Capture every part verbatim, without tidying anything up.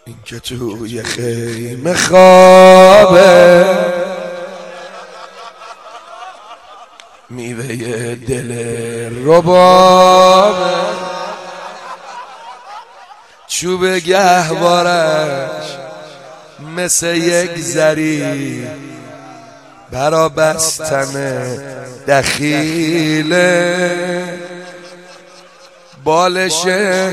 این که توی خیمه خوابه، میوه دل ربابه، چوب گهوارش مثل یک زری برا بستن دخیله، بالش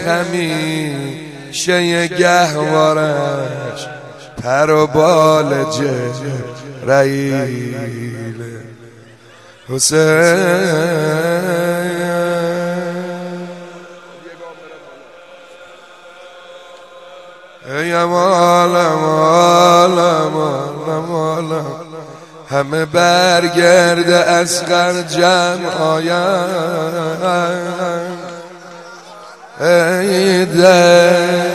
همیشه یه گهوارش پر و بال جبرائیله. حسین ای مالم مالم مالم، همه برگرد اصغر جمع آیم. ای دل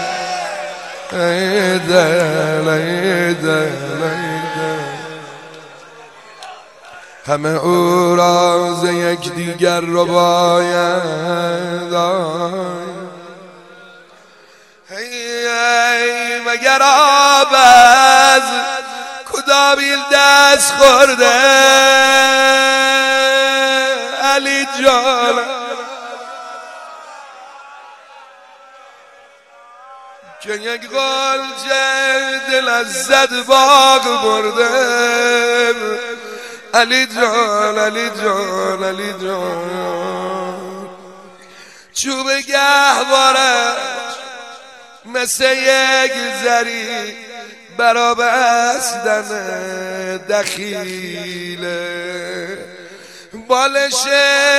ای دل ای دل ای دل، همه او راز یک دیگر رو باید. ای مگر آب از کدابیل دست خورده علی جان، که یک غنچه دل از زد باغ برده. علی جان علی جان علی جان، چوب گهوارش مثل یک زری برا بستن دخیله، بالش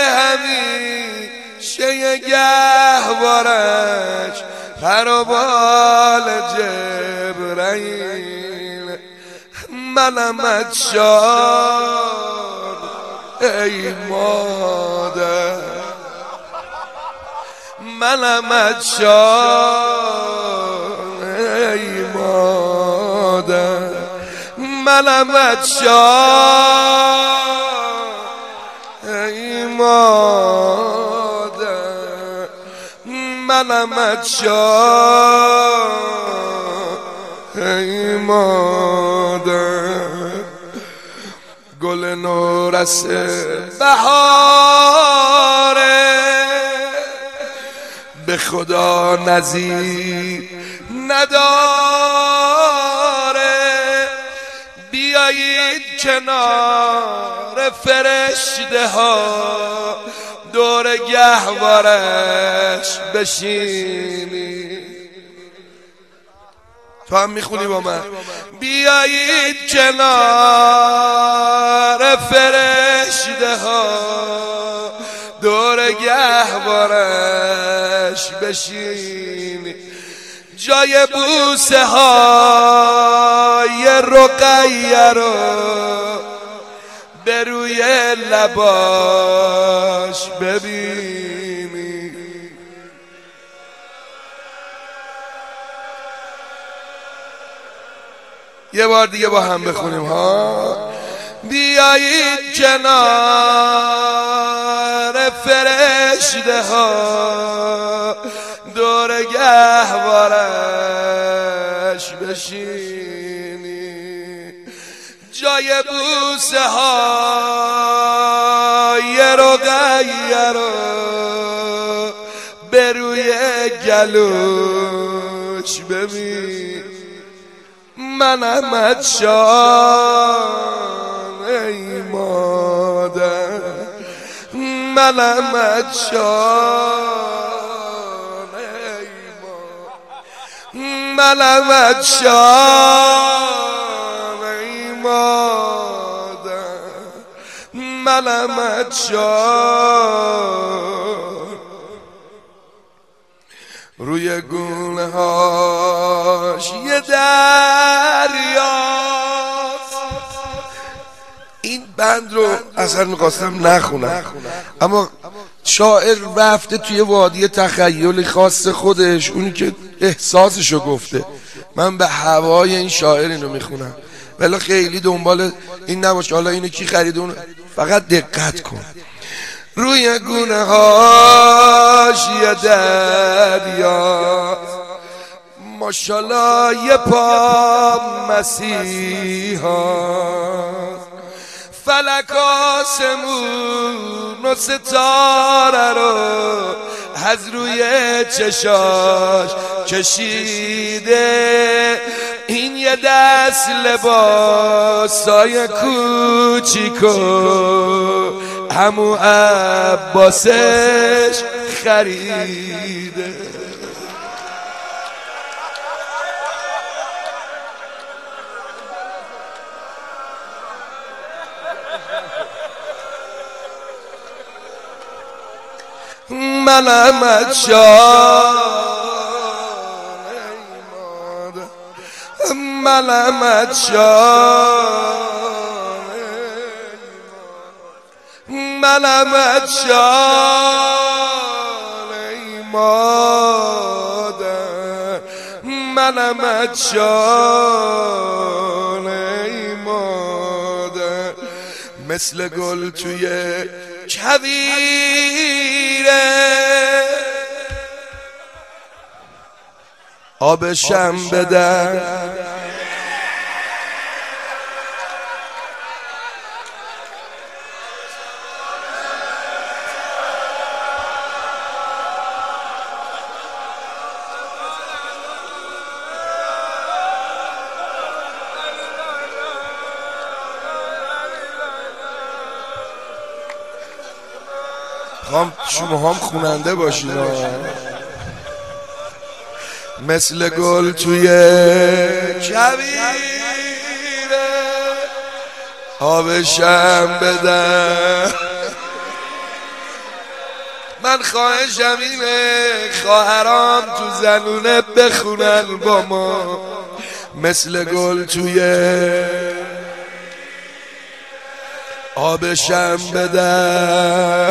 همیشه یک گهوارش پر و بال جبرائیل. منمت شاد ای مادر، منمت شاد ای مادر، منمت شاد ای مادر، منمت شاد ای مادر. گل نورس بهاره به خدا نظیر نداره، بیایید کنار فرشته ها دور گهوارش بشینی. تو هم میخونی با من؟ بیایید کنار فرشته ها دور گهوارش بشینی، جای بوسه های رقیه رو به روی لباش ببینی. یه بار دیگه با هم بخونیم ها. بیایید کنار فرشته ها دور گهوارش بشینی، جای بوسه های رقیه رو به روی گلوش ببین. منمت شان ای مادر، منمت شان ای مادر، منمت شان ای مادر، منمت شان. روی گونه هاش یه دریاست. این بند رو اصلا میخواستم نخونم، اما شاعر رفته توی وادی تخیل خاص خودش، اونی که احساسشو گفته. من به هوای این شاعر اینو میخونم، ولی خیلی دنبال این نباش حالا اینو کی خرید اون، فقط دقت کن. روی گونه هاش یه دریا ماشالله یه پا مسیحا فلک آسمون و ستاره رو از روی چشاش کشیده. این یه دست لباسای کوچیکو همو عباسش خریده. من احمد شاه من احمد شاه من احمد شاه ای مادر من احمد شاه ای مادر مثل گل توی کویره آبشم بدن هم شما هم خوننده باشین مثل گل توی کویره آبشم بدن. من خواهشم اینه خواهرام تو زنونه بخونن با ما مثل گل توی آبشم بدن.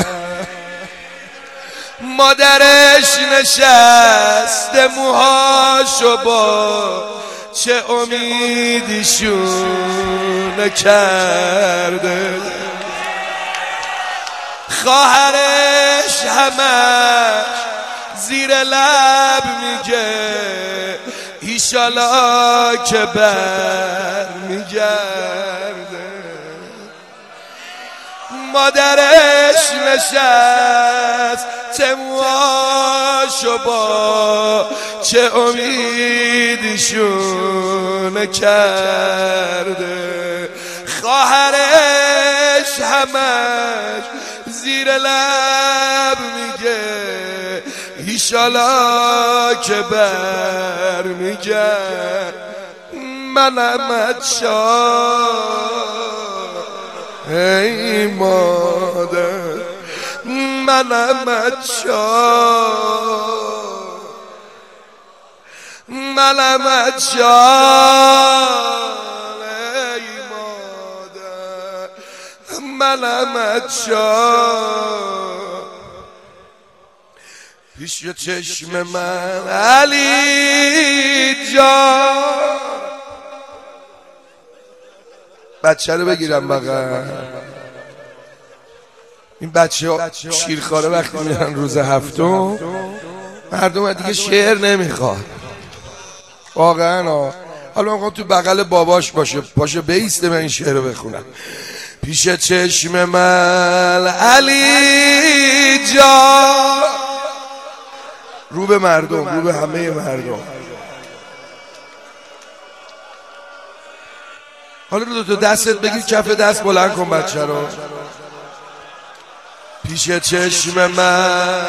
مادرش نشسته موهاشو با چه امیدیشون کرده. خواهرش همش زیر لب میگه ایشالا که بر میگرده. مادرش نشست تمواشو با چه امیدیشون کرده. خواهرش همش زیر لب میگه ایشالا که بر میگرد. من احمد شاه ای مادر من احمد شاه من احمد شاه ای مادر من احمد شاه. پیش چشم من علی جان بچه رو بگیرم بقیه. این بچه ها شیرخواره وقتی میرن روز هفتم مردم دیگه شعر نمیخواد واقعا ها. حالا میخوام تو بغل باباش باشه باشه بیسته من این شعر رو بخونم. پیش چشم من علی جان رو به مردم رو به همه مردم. حالا رو تو دستت بگیر کف دست بلند کن بچه رو. پیش چشم من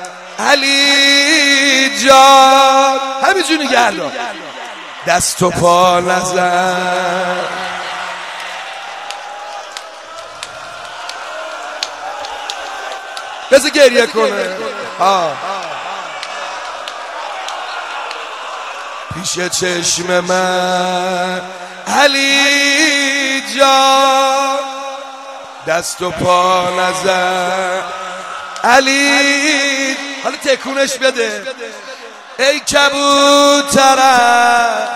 علی جان همینجونی گردم دست و پا نزن. بذار گریه کنه ها. پیش چشم من علی جان دست و پا نزن علی. حالا تکونش بده. ای کبوترم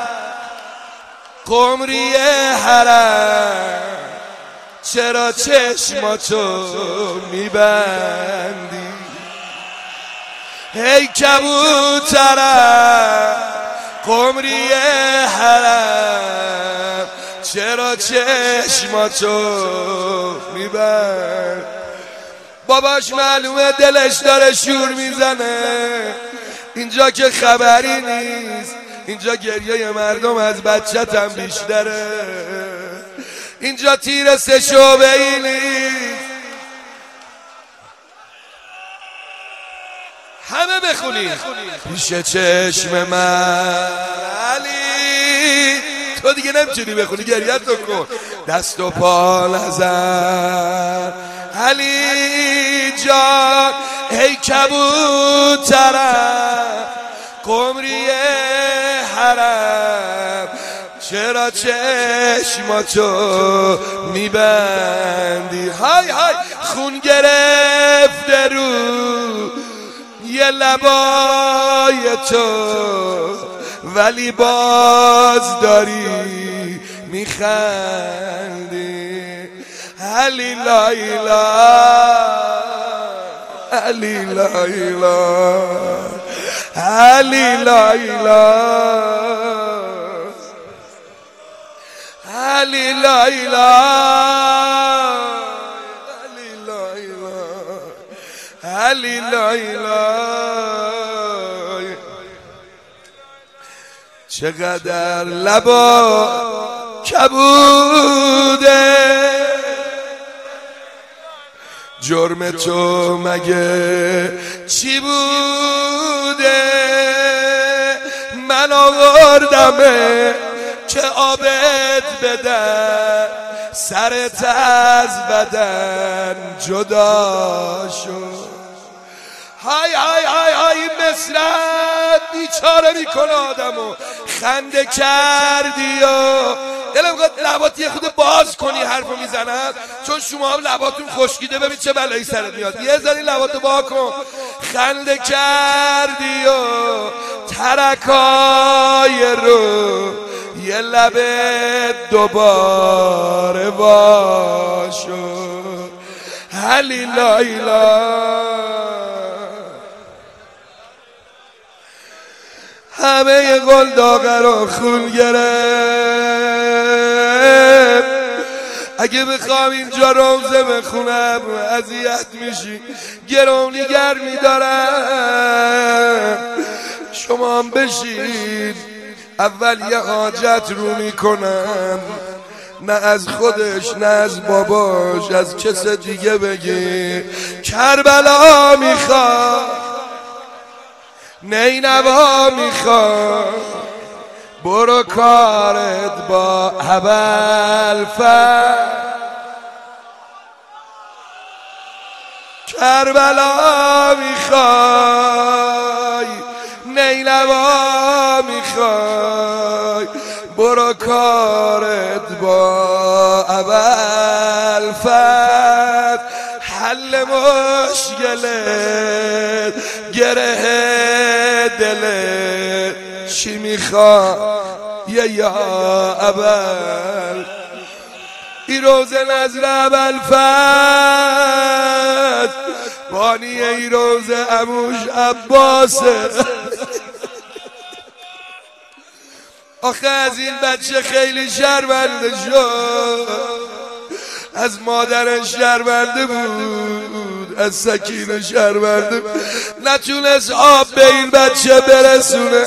قمری حرم چرا چشماتو میبندی. ای کبوترم قمری حرم چرا چشماتو میبند؟ باباش معلومه دلش داره شور میزنه، اینجا که خبری نیست، اینجا گریه مردم از بچه‌تم بیشتره، اینجا تیر سه شعبه ای نیست. همه بخونید پیش چشم من علی، تو دیگه نمیتونی بخونی، گریت رو کن. دست و پا نزن علی جان ای کبوترم، قمری حرم چرا چشماتو میبندی؟ های های خون گرفته رو یه لبای تو، ولی باز داری میخندی. علی لایلا علی لایلا علی لایلا علی لایلا علی لایلا. چقدر لبا کبوده، جرم تو مگه چی بوده؟ من آوردمه که آبت بدن، سرت از بدن جدا شد. های های های های مصرت بیچاره میکنه آدمو، خنده کردی و دلم گفت لبات یه خود باز کنی حرفو میزند، چون شما هم لباتون خشکیده، ببین چه بلایی سرت میاد، یه ذره لباتو با کن. خنده کردی و ترکای رو یه لبت دوباره باشو. علی لایلا همه قلداقه رو خون گرفت. اگه بخوام اینجا روزه بخونم اذیت میشی، گرونیگر میدارم. شما هم بشین، اول یه حاجت رو میکنم، نه از خودش نه از باباش، از کس دیگه بگی. کربلا میخواد، نینوا میخواد، برو کارت با ابوالفضل. کربلا میخوای، نینوا میخوای، برو کارت با ابوالفضل. حل مشکلت گره دلت چی میخواد یا ابوال؟ این روز نظر ابوالفضل بانی، این روز عموش عباسه. آخه از این بچه خیلی شرمنده شد، از مادرش شرمنده بود، از سکینه شرمنده بود، نتونست آب به این بچه برسونه.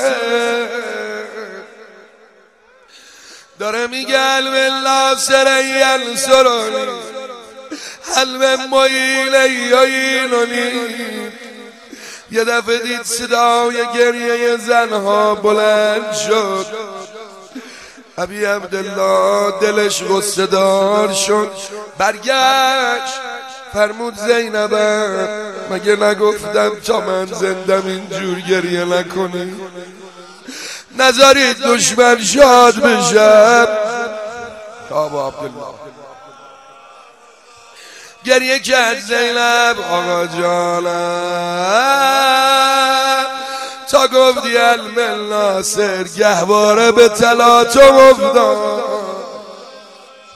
داره میگه علم ناصر ینصرنی، علم معین یعیننی. یه دفعه دید صدای گریه زنها بلند شد، ابی عبدالله دلش غصه دار شد، برگشت فرمود زینبم مگه نگفتم تا من زندم اینجور گریه نکنی؟ نذارید دشمن شاد بشم. آبا عبدالله گریه کرد زینب آقا جانم، تا گفتی علم ناصر گهواره به تلاطم افتاد.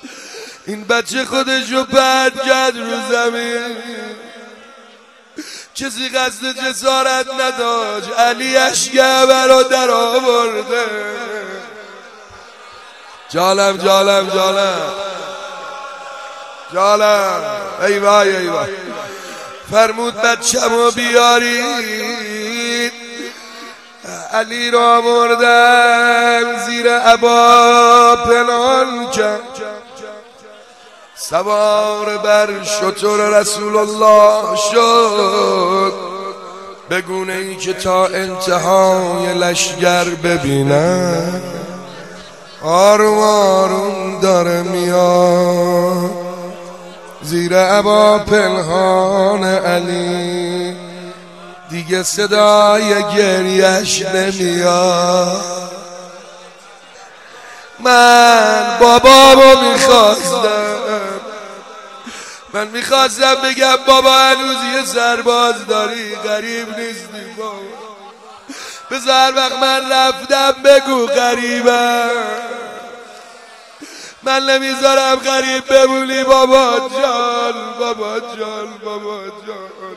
این بچه خودشو پرت کرد رو زمین، کسی قصد جسارت نداشت، علی اشکبر رو در آورده. جالم جالم جالم جالم ای وای ای وای. فرمود بچه‌مو بیارید، علی را آوردن زیر عبا پنهان کرد، سوار بر شتر رسول الله شد، به گونه ای که تا انتهای لشگر ببینن. آروم آروم داره میاد زیر عبا پنهان علی، دیگه صدای گریش نمیاد. من بابامو میخواستم، من میخواستم بگم بابا هنوز یه سرباز داری، غریب نیستی بابا، بذار وقت من رفتم بگو غریبم، من نمیذارم غریب بمونی بابا جان بابا جان بابا جان.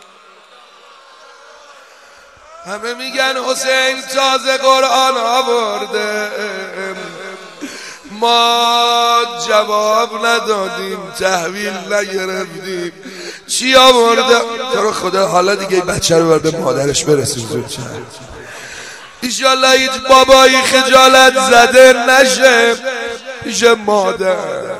همه میگن حسین تازه قرآن آورده، ما جواب ندادیم، تحویل نگرفتیم. چی آورده؟ تو رو خدا حالا دیگه بچه رو به مادرش برسیم زودتر، ایشالله هیچ بابایی خجالت زده نشه پیش مادر.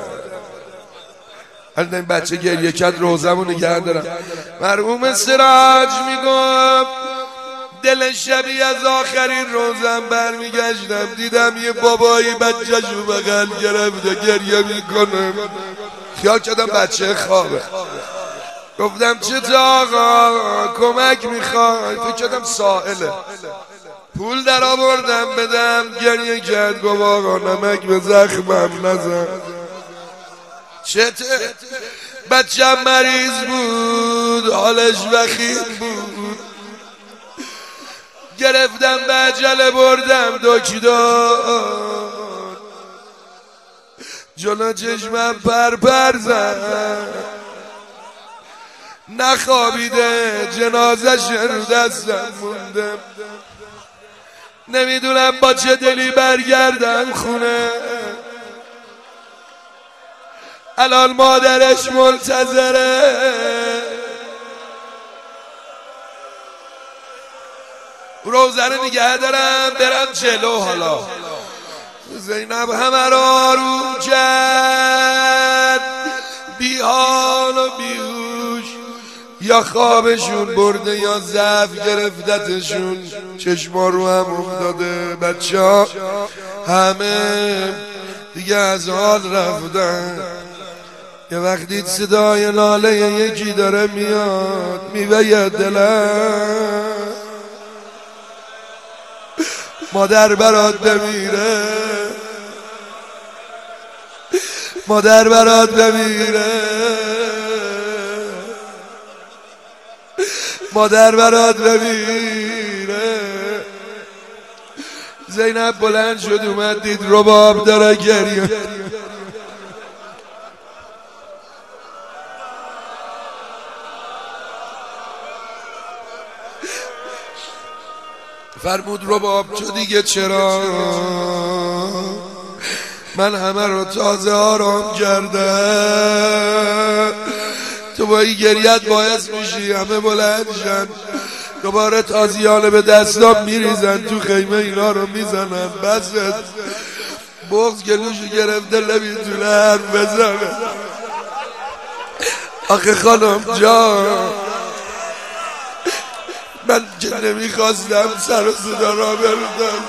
الان این بچه گریه کرد، روزمو نگه دارم. مرحوم سراج میگم دل شبی از آخرین روزم برمیگشتم، دیدم یه بابایی بچه‌شو بغل گرفته گریه میکنه، خیال کردم بچه خوابه. گفتم چه آقا کمک میخوای؟ فکر کردم سائله. پول در آوردم بدم، گریه کرد، گفت آقا نمک به زخمم نزن. چته؟ بچم مریض بود، حالش وخیم بود، گرفتم به عجله بردم دکتر، جلو چشمم پر پر زد، نخوابیده، جنازش رو دستم مونده، نمیدونم با چه دلی برگردم خونه. الان مادرش منتظره، روزه رو نگه دارم برم جلو. حالا زینب همه رو آروم کرد، بی حال و بیهوش، یا خوابشون برده یا ضعف گرفتتشون، چشما رو هم افتاده، بچه ها همه دیگه از حال رفتن. یه وقتی صدای ناله یکی داره میاد، میوید دلم، مادر برات بمیره، مادر برات بمیره، مادر برات بمیره. زینب بلند شد اومد، دید رباب داره گریه. فرمود رباب تو دیگه چرا؟ من همه رو تازه آرام کردم، تو با این گریت باعث میشی همه بلند شن، دوباره تازیانه به دستام میریزن تو خیمه، اینا رو میزنن. بست بغض گلوشو گرفته نمیتونه حرف بزنه. آخه خانم جان من که نمیخواستم سر و صدا را بردم،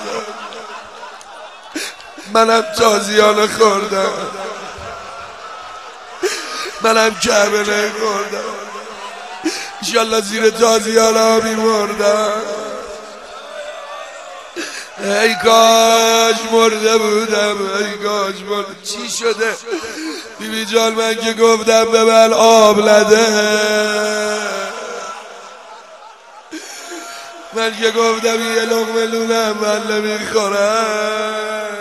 منم تازیانه خوردم، منم کعبه نخوردم، انشالله زیر تازیانه ها میمردم. ای کاش مرده بودم، ای کاش مرده. چی شده؟ بیبی جان من که گفتم به من آب نده، من که گفتم یه لقمه نونم من نمیخورم،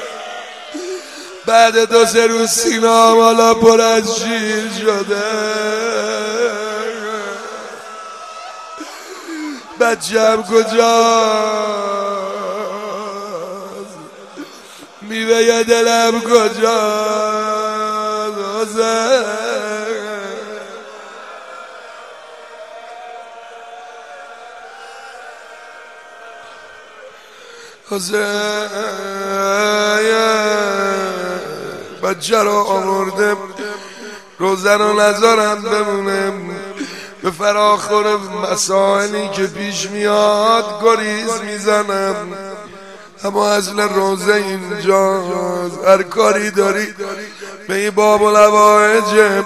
بعد دو سه روز سینه‌ام حالا پر از شیر شده. بچم کجاست، میوه دلم کجاست، حسین بچه رو آوردم روزن و نذارم بمونه، به فراخور مسائلی که پیش میاد گریز میزنم، اما اصل روزه اینجاست. هر کاری داری به این باب و لواجب،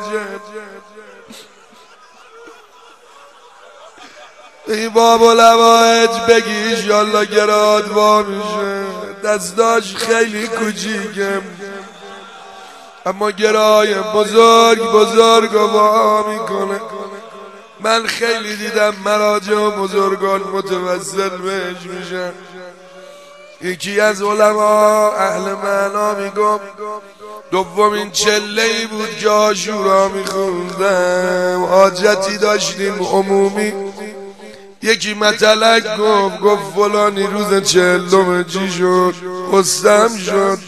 به این باب و لواج بگیش یالله گراد وا میشه. دستاش خیلی کوچیکه اما گرای بزرگ بزرگ وا میکنه. من خیلی دیدم مراجع و بزرگان متوسل بهش میشن. یکی از علما اهل معنا میگم دومین چله‌ای بود که عاشورا میخوندم، حاجتی داشتیم عمومی. یکی مطلق گفت گفت فلانی روز چهلم چی شد، قسم شد،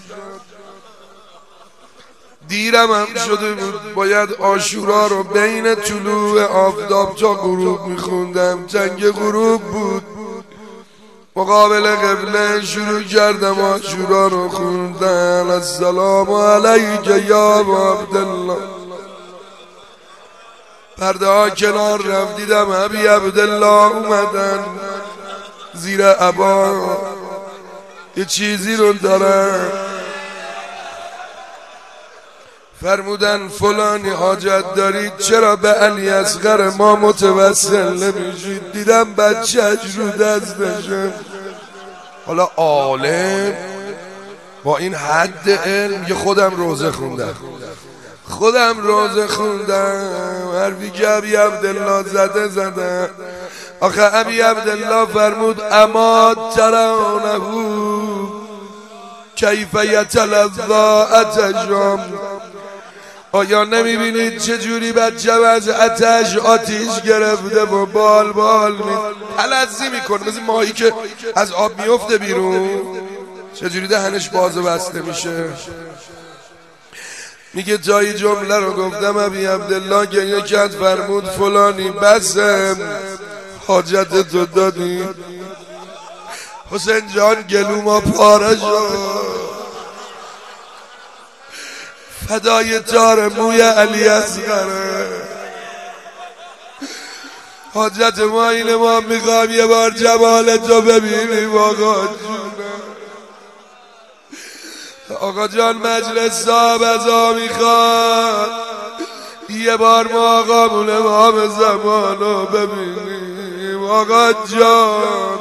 دیرم هم شده بود، باید عاشورا رو بین طلوع آفتاب تا غروب میخوندم. جنگ غروب بود، مقابل قبله شروع کردم عاشورا رو خوندن. السلام علیک یا عبدالله. پرده ها کنار رفت، دیدم ابی عبدالله اومدن زیر عبا یه چیزی رو دارن. فرمودن فلانی حاجت دارید، چرا به علی اصغر ما متوسل نمیشید؟ دیدم بچه‌اش رو دستشه. حالا عالم با این حد علم، یه خودم روزه خوندم خودم روزه خوندم حرفی که ابی عبدالله زده زده. آخه ابی عبدالله فرمود اما ترونه کیف یتلظی اتشم، آیا نمیبینید چجوری بچه از آتش آتیش گرفته و بال بال می تلذی میکنه، مثل ماهی که از آب میفته بیرون چجوری دهنش باز و بسته میشه. میگه جایی جمله رو گفتم ابی عبدالله گریه کرد، فرمود فلانی بسم حاجت تو دادی. حسین جان گلوما پاره شد، فدای تار موی علی اصغره. حاجت ما اینه، ما میخوام یه بار جمال تو ببینیم آقا جونه. آقا جان مجلس صاحب ازا میخواد یه بار ما آقامون امام زمان رو ببینیم آقا جان.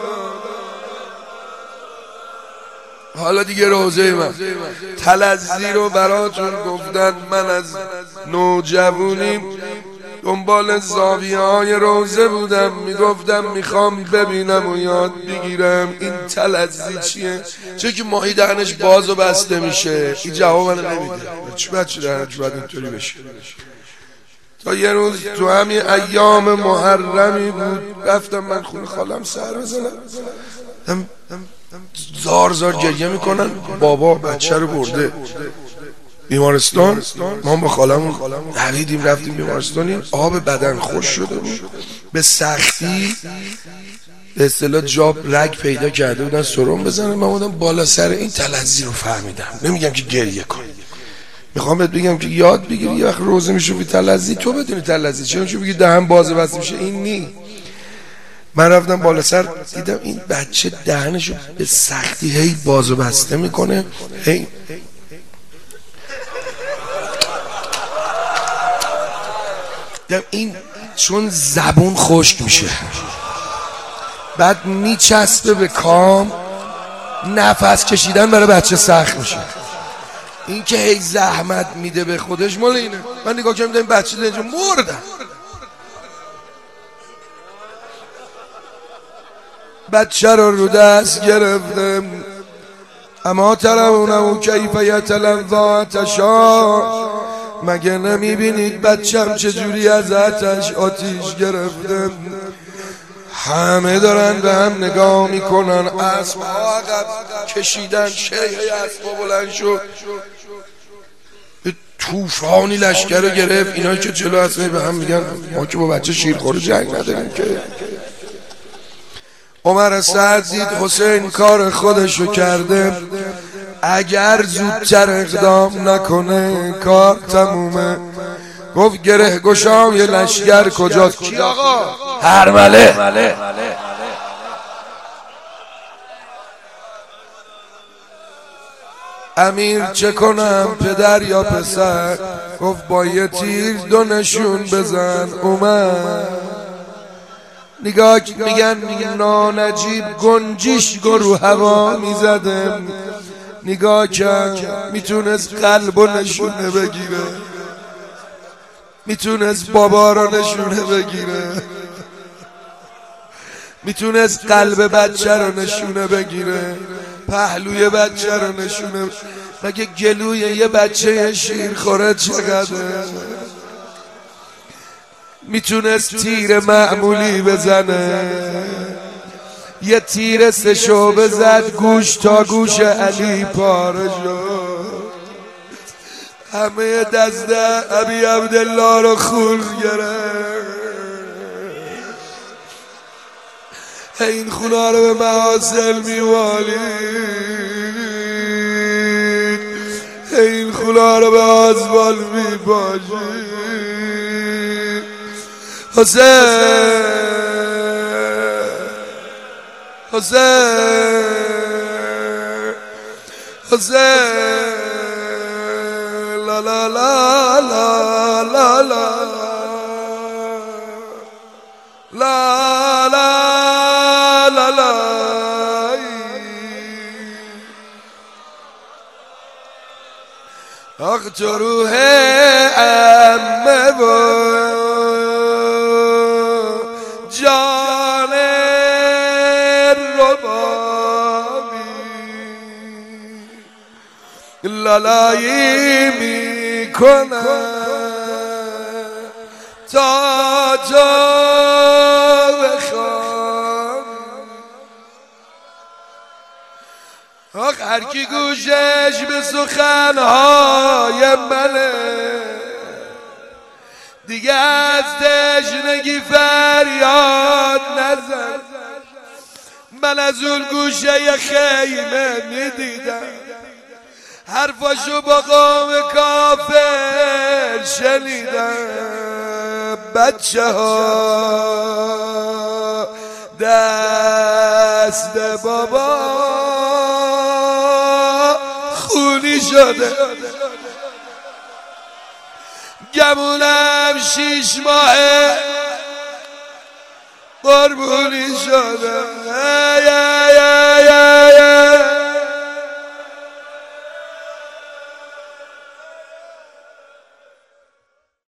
حالا دیگه روزه من تلذی رو براتون گفتن. من از نوجوانیم دنبال زاویه های روزه بودم، میگفتم میخوام ببینم و یاد بگیرم این تلذی چیه. چه که ماهی دهنش باز و بسته میشه، این جواب من نمیده. چه بچه دهنش باید اینطوری بشه؟ تا یه روز تو همین ایام محرمی بود، رفتم من خونه خالم سر بزنم، زار زار گریه میکنن، بابا بچه رو برده بیمارستان. ما با خالمون دویدیم رفتیم بیمارستانی. آب بدن خوش شده بود، به سختی به اصطلاح جاب رگ پیدا کرده بودن سرم بزنن. من بودم بالا سر این تلذی رو فهمیدم. نمیگم که گریه کن، میخوام بهت بگم که یاد بگیری یه وقت روزه میشه بی تلذی تو بدونی تلذی چه. چون بگی دهن بازه بسته میشه، این نی. من رفتم بالا سر دیدم این بچه دهنشو به سختی هی باز و بسته میکنه، هی این چون زبون خشک میشه بعد میچسبه به کام، نفس کشیدن برای بچه سخت میشه. این که هی زحمت میده به خودش مال اینه. من نگاه کردم این بچه اینجا مردن، بچه رو رو دست گرفتم. اما ترونهو کیف یتلظی اتشا، مگه نمیبینید بچم چجوری از آتش آتیش گرفتم. همه دارن به هم نگاه میکنن، اسبها عقب کشیدن، شیه اسبا بلند شد، طوفانی لشکر رو گرفت. اینا که جلو هستن به هم میگن ما که با بچه شیرخوره جنگ نداریم که. عمر سعد دید حسین کار خودشو کرده، اگر زودتر اقدام نکنه کار تمومه. گفت گره گشام یه لشکر کجاست؟ کی آقا؟ هرمله. امیر چه کنم پدر یا پسر؟ گفت با یه تیر دو نشون بزن. اومد نگاه میگن نانجیب گنجیش گرو هوا میزده، نگاه کرد میتونست قلب و نشونه بگیره، میتونست بابا رو نشونه بگیره، میتونست قلب بچه رو نشونه بگیره، پهلوی بچه رو نشونه، مگه گلوی یه بچه شیر خوره چقدره؟ میتونست تیر معمولی بزنه، یه تیر سه شعبه زد گوش تا گوش علی پاره شد. همه دست ابی عبدالله رو خون گرفت. این خونا رو به محاسن میوالید، این خونا رو به آزبال میپاشید. حسین حسین حسین لا لا لا لا لا لا لا لا لا لا آخ تو روح عمه و جان ربابی لالایی میکنه تا تو بخوام. آخ هر کی گوشش به سخنهای منه دیگه از تشنگی فریاد نزن. من از اون گوشه خیمه میدیدم حرفاشو با قوم کافر شنیدم. بچه ها دست بابا خونی شده، گمونم شیش ماه قربونی شده.